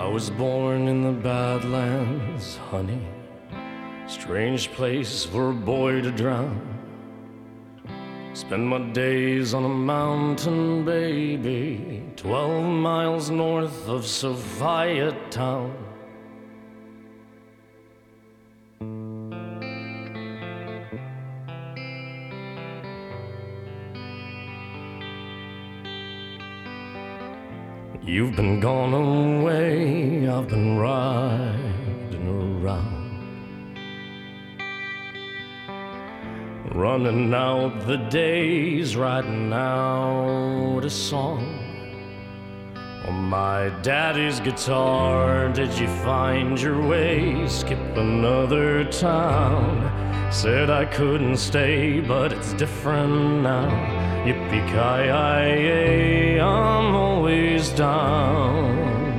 was born in the Badlands, honey. Strange place for a boy to drown. Spend my days on a mountain, baby, 12 miles north of Sophia town. You've been gone away, I've been riding around, running out the days, writing out a song on my daddy's guitar. Did you find your way? Skip another town. Said I couldn't stay, but it's different now. Yippee-ki-yay, I'm always down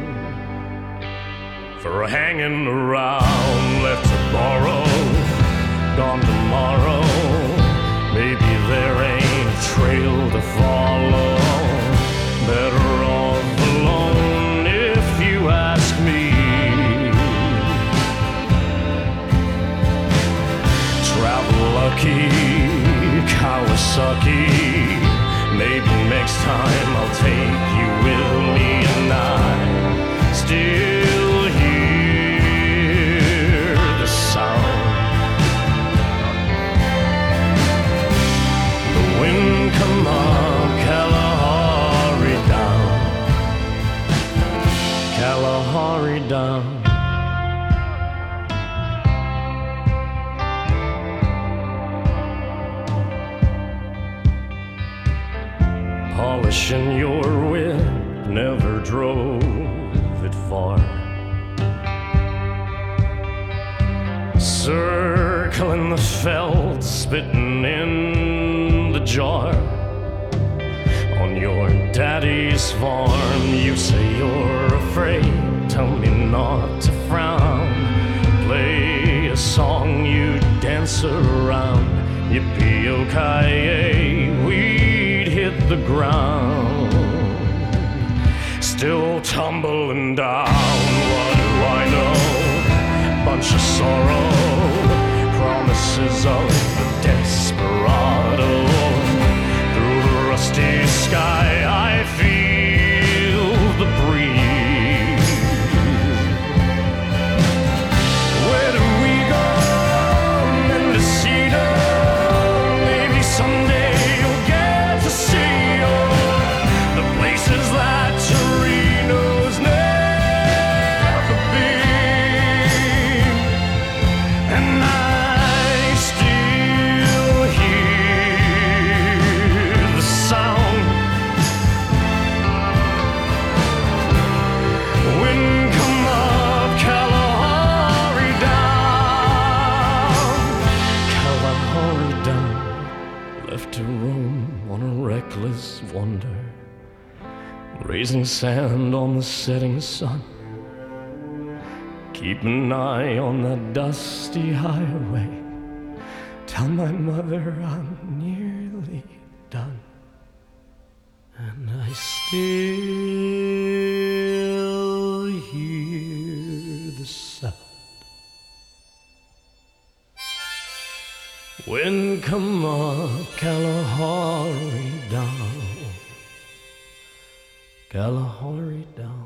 for hanging around. Left to borrow, gone tomorrow. Maybe there ain't a trail to follow. Better off alone if you ask me. Travel lucky, Kawasaki. Maybe next time I'll take you with me, and I still hear the sound. The wind come up, Kalahari down, Kalahari down. Polishing your whip, never drove it far. Circling the felt, spitting in the jar. On your daddy's farm, you say you're afraid. Tell me not to frown. Play a song, you dance around. Yippee-ki-yay, we'd hit the ground. Still tumbling down, what do I know? Bunch of sorrow, promises of the desperado. Through the rusty sky I feel the breeze. Where do we go? Mendocino. Maybe someday you'll get to see the places that Torino's never been. And I still hear the sound. Wind come up, Kalahari down, Kalahari down. Left to roam on a reckless wander, raising sand on the setting sun. Keep an eye on that dusty highway. Tell my mother I'm nearly done. And I still hear the sound. Wind come up, Kalahari down, Kalahari down.